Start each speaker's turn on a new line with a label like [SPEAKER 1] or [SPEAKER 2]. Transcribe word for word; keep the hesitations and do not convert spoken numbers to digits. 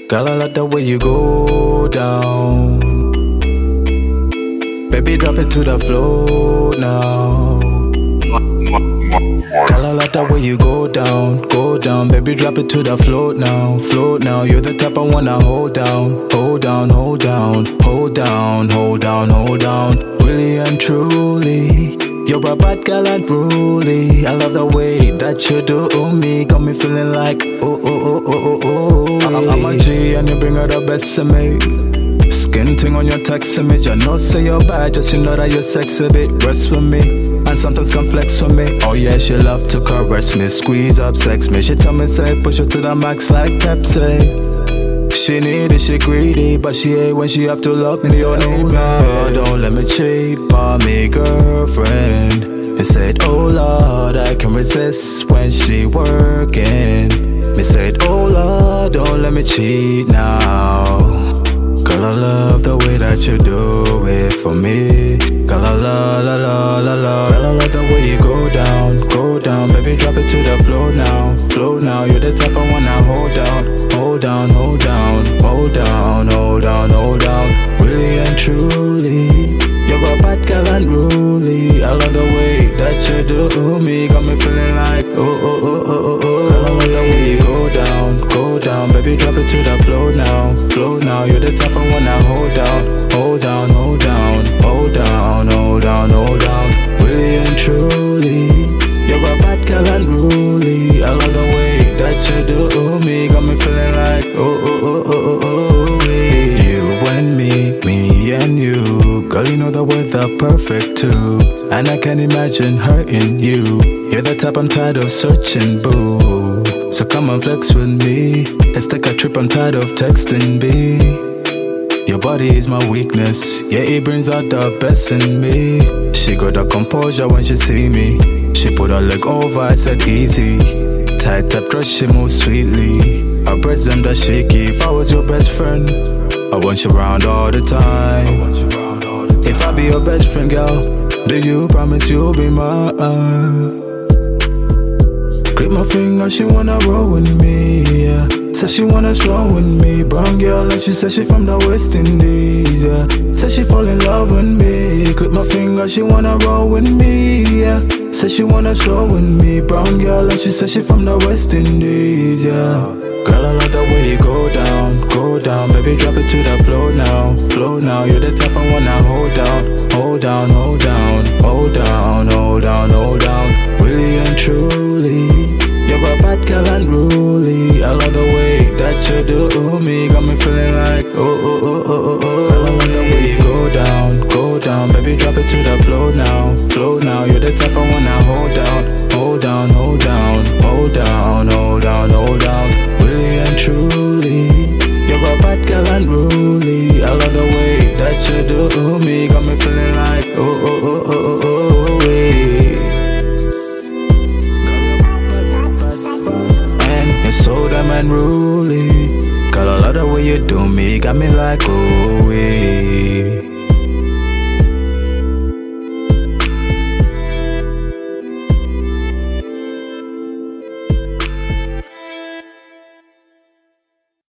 [SPEAKER 1] Girl, I like the way you go down. Baby, drop it to the floor now. Girl, I like the way you go down, go down. Baby, drop it to the floor now, float now. You're the type I wanna hold down, hold down, hold down, hold down, hold down, hold down. Really and truly, you're a bad girl and truly. I love the way that you do me. Got me feeling like, oh, oh, oh, oh, oh, oh. I- I'm a G and you bring out the best of me. Skin thing on your text image. I know say you're bad, just you know that you're sexy bit. Rest with me, and sometimes can flex with me. Oh yeah, she love to caress me, squeeze up, sex me. She tell me say push her to the max like Pepsi. She needy, she greedy, but she hate when she have to love me. You need me, don't let me cheat on me, girlfriend. He said, oh Lord, I can resist when she working. Me said, oh Lord, don't let me cheat now. Girl, I love the way that you do it for me. Girl, I love, la, la, la, la. Girl, I love the way you go down, go down. Baby, drop it to the floor now, floor now. You're the type I wanna hold down, hold down, hold down, hold down, hold down, hold down. Really and truly, you're a bad girl and ruly. I love the way that you do me. Got me feeling like, oh, oh, oh, oh, oh, oh. Girl, I love the way you go down, go down. Baby, drop it to the floor now, floor now. You're the type I wanna hold down, hold down, hold down, hold down, hold down, hold down. Really and truly, you're a bad girl and ruly. I love the way that you do me. Got me feeling like, oh, oh, oh, oh, oh, oh. You and me, me and you. Girl, you know that we're the perfect two. And I can't imagine hurting you. You're the type I'm tired of searching, boo. So come and flex with me. Let's take a trip, I'm tired of texting, B. Your body is my weakness. Yeah, it brings out the best in me. She got the composure when she see me. She put her leg over, I said easy. Tight up dress, she moves sweetly. Her breasts them that shaky. If I was your best friend, I want you around all the time. If I be your best friend, girl, do you promise you'll be mine? Click my finger, she wanna roll with me, yeah. Said she wanna stroll with me, brown girl, and she said she from the West Indies, yeah. Said she fall in love with me. Click my finger, she wanna roll with me, yeah. Said she wanna stroll with me, brown girl, and she said she from the West Indies, yeah. Girl, I love the way you go down, go down. Baby, drop it to the floor now, floor now. You're the type I wanna hold down, hold down, hold down, hold down, hold down, hold down. Really and truly, you're a bad girl and ruly. I love the way that you do me. Got me feeling like, oh, oh, oh, oh, oh, oh. Girl, I love the way you go down, go down. Baby, drop it to the floor now, floor now. You're the type I wanna hold down, hold down, hold down, hold down, hold down, hold down. Really and truly, you're a bad girl and ruly. I love the way that you do me. Got me feeling like, oh, oh, oh, oh, oh, oh, yeah. And you're so damn unruly. Girl, I love the way you do me. Got me like, oh, yeah.